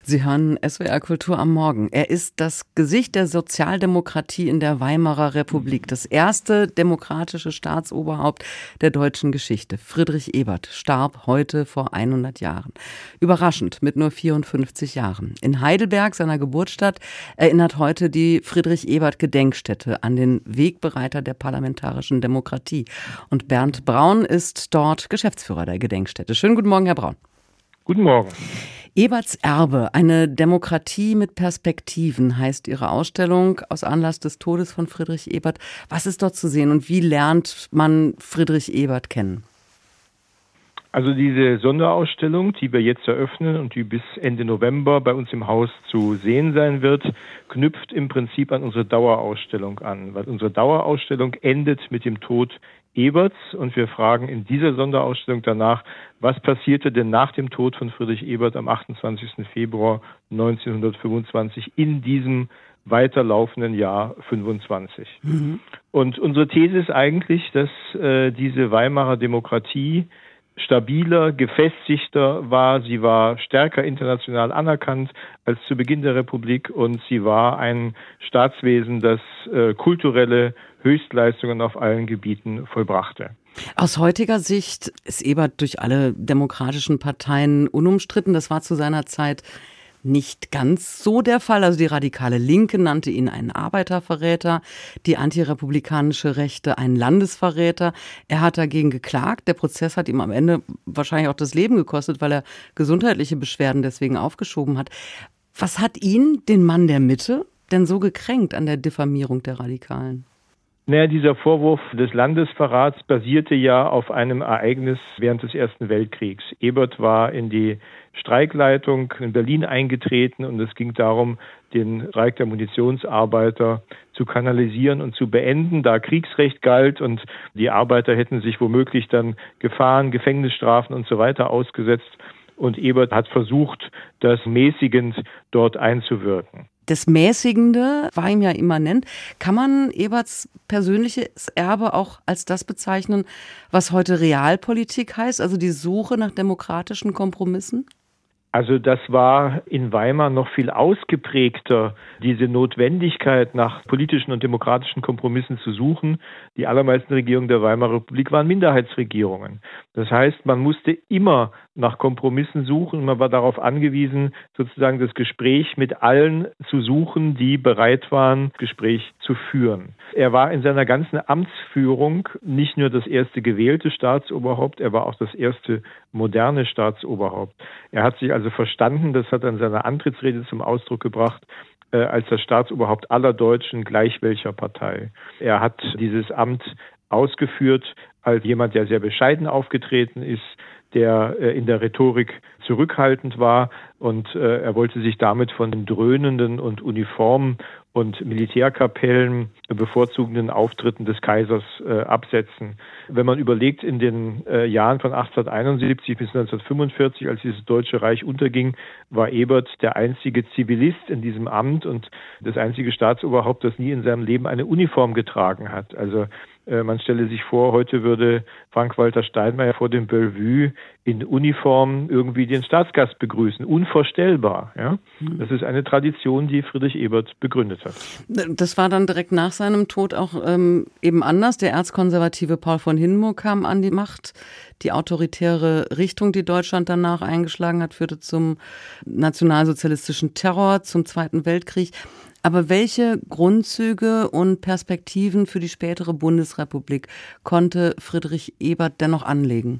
Sie hören SWR Kultur am Morgen. Er ist das Gesicht der Sozialdemokratie in der Weimarer Republik. Das erste demokratische Staatsoberhaupt der deutschen Geschichte. Friedrich Ebert starb heute vor 100 Jahren. Überraschend, mit nur 54 Jahren. In Heidelberg, seiner Geburtsstadt, erinnert heute die Friedrich-Ebert-Gedenkstätte an den Wegbereiter der parlamentarischen Demokratie. Und Bernd Braun ist dort Geschäftsführer der Gedenkstätte. Schönen guten Morgen, Herr Braun. Guten Morgen. Eberts Erbe, eine Demokratie mit Perspektiven, heißt Ihre Ausstellung aus Anlass des Todes von Friedrich Ebert. Was ist dort zu sehen und wie lernt man Friedrich Ebert kennen? Also diese Sonderausstellung, die wir jetzt eröffnen und die bis Ende November bei uns im Haus zu sehen sein wird, knüpft im Prinzip an unsere Dauerausstellung an. Weil unsere Dauerausstellung endet mit dem Tod Eberts und wir fragen in dieser Sonderausstellung danach, was passierte denn nach dem Tod von Friedrich Ebert am 28. Februar 1925 in diesem weiterlaufenden Jahr 25. Und unsere These ist eigentlich, dass diese Weimarer Demokratie stabiler, gefestigter war. Sie war stärker international anerkannt als zu Beginn der Republik und sie war ein Staatswesen, das kulturelle Höchstleistungen auf allen Gebieten vollbrachte. Aus heutiger Sicht ist Ebert durch alle demokratischen Parteien unumstritten. Das war zu seiner Zeit nicht ganz so der Fall. Also die radikale Linke nannte ihn einen Arbeiterverräter, die antirepublikanische Rechte einen Landesverräter. Er hat dagegen geklagt. Der Prozess hat ihm am Ende wahrscheinlich auch das Leben gekostet, weil er gesundheitliche Beschwerden deswegen aufgeschoben hat. Was hat ihn, den Mann der Mitte, denn so gekränkt an der Diffamierung der Radikalen? Naja, dieser Vorwurf des Landesverrats basierte ja auf einem Ereignis während des Ersten Weltkriegs. Ebert war in die Streikleitung in Berlin eingetreten und es ging darum, den Streik der Munitionsarbeiter zu kanalisieren und zu beenden, da Kriegsrecht galt und die Arbeiter hätten sich womöglich dann Gefahren, Gefängnisstrafen und so weiter ausgesetzt. Und Ebert hat versucht, das mäßigend dort einzuwirken. Das Mäßigende war ihm ja immanent. Kann man Eberts persönliches Erbe auch als das bezeichnen, was heute Realpolitik heißt, also die Suche nach demokratischen Kompromissen? Also das war in Weimar noch viel ausgeprägter, diese Notwendigkeit nach politischen und demokratischen Kompromissen zu suchen. Die allermeisten Regierungen der Weimarer Republik waren Minderheitsregierungen. Das heißt, man musste immer nach Kompromissen suchen. Man war darauf angewiesen, sozusagen das Gespräch mit allen zu suchen, die bereit waren, Gespräch zu führen. Er war in seiner ganzen Amtsführung nicht nur das erste gewählte Staatsoberhaupt, er war auch das erste moderne Staatsoberhaupt. Er hat sich also verstanden, das hat er in seiner Antrittsrede zum Ausdruck gebracht, als das Staatsoberhaupt aller Deutschen, gleich welcher Partei. Er hat dieses Amt ausgeführt als jemand, der sehr bescheiden aufgetreten ist, der in der Rhetorik zurückhaltend war und er wollte sich damit von den dröhnenden und Uniformen und Militärkapellen bevorzugenden Auftritten des Kaisers absetzen. Wenn man überlegt, in den Jahren von 1871 bis 1945, als dieses Deutsche Reich unterging, war Ebert der einzige Zivilist in diesem Amt und das einzige Staatsoberhaupt, das nie in seinem Leben eine Uniform getragen hat. Also man stelle sich vor, heute würde Frank-Walter Steinmeier vor dem Bellevue in Uniform irgendwie den Staatsgast begrüßen. Unvorstellbar. Ja? Das ist eine Tradition, die Friedrich Ebert begründet hat. Das war dann direkt nach seinem Tod auch eben anders. Der erzkonservative Paul von Hindenburg kam an die Macht. Die autoritäre Richtung, die Deutschland danach eingeschlagen hat, führte zum nationalsozialistischen Terror, zum Zweiten Weltkrieg. Aber welche Grundzüge und Perspektiven für die spätere Bundesrepublik konnte Friedrich Ebert dennoch anlegen?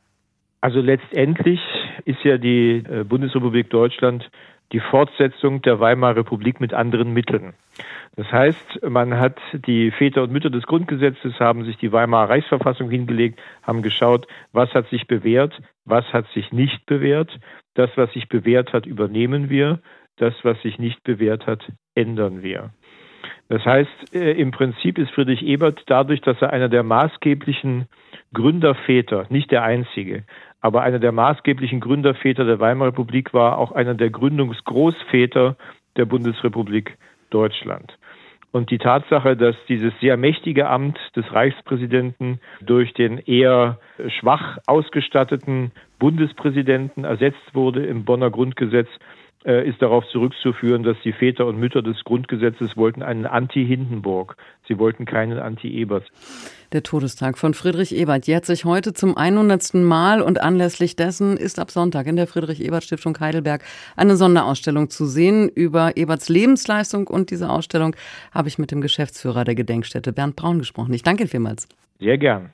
Also letztendlich ist ja die Bundesrepublik Deutschland die Fortsetzung der Weimarer Republik mit anderen Mitteln. Das heißt, man hat die Väter und Mütter des Grundgesetzes, haben sich die Weimarer Reichsverfassung hingelegt, haben geschaut, was hat sich bewährt, was hat sich nicht bewährt. Das, was sich bewährt hat, übernehmen wir. Das, was sich nicht bewährt hat, ändern wir. Das heißt, im Prinzip ist Friedrich Ebert dadurch, dass er einer der maßgeblichen Gründerväter, nicht der einzige, aber einer der maßgeblichen Gründerväter der Weimarer Republik war, auch einer der Gründungsgroßväter der Bundesrepublik Deutschland. Und die Tatsache, dass dieses sehr mächtige Amt des Reichspräsidenten durch den eher schwach ausgestatteten Bundespräsidenten ersetzt wurde im Bonner Grundgesetz, ist darauf zurückzuführen, dass die Väter und Mütter des Grundgesetzes wollten einen Anti-Hindenburg. Sie wollten keinen Anti-Ebert. Der Todestag von Friedrich Ebert jährt sich heute zum 100. Mal und anlässlich dessen ist ab Sonntag in der Friedrich-Ebert-Stiftung Heidelberg eine Sonderausstellung zu sehen über Eberts Lebensleistung, und diese Ausstellung habe ich mit dem Geschäftsführer der Gedenkstätte Bernd Braun gesprochen. Ich danke Ihnen vielmals. Sehr gern.